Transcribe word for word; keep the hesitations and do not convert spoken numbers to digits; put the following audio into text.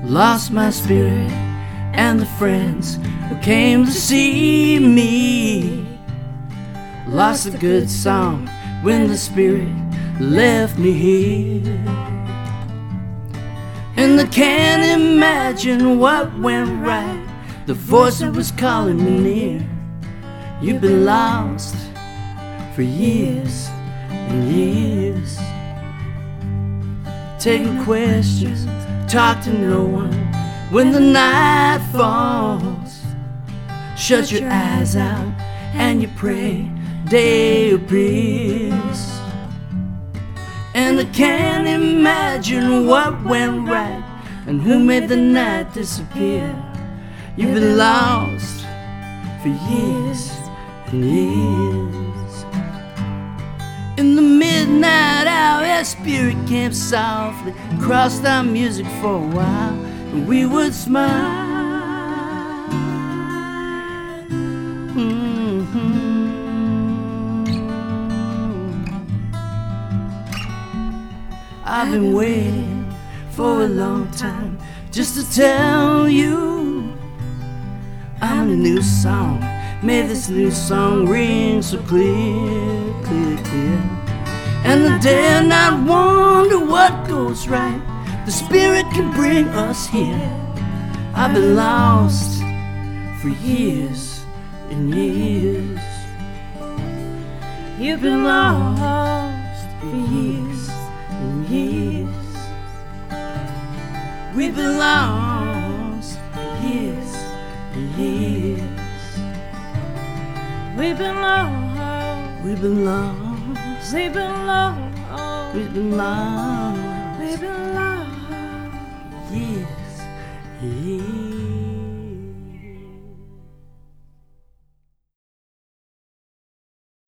Lost my spirit and the friends who came to see me. Lost a good song when the spirit left me here. And I can't imagine what went right, the voice that was calling me near. You've been lost for years and years, taking questions, talk to no one. When the night falls, shut your eyes out and you pray day appears. And I can't imagine what went right and who made the night disappear. You've been lost for years and years. In the midnight hour, a spirit came softly, crossed our music for a while, and we would smile. Mm-hmm. I've been waiting for a long time just to tell you I'm a new song. May this new song ring so clear, clear, clear. And I dare not wonder what goes right. The spirit can bring us here. I've been lost for years and years. You've been lost for years and years. We've been lost for years and years. We've been lost. We've been lost. We've been lost. We've been lost. We've been lost. Years, years.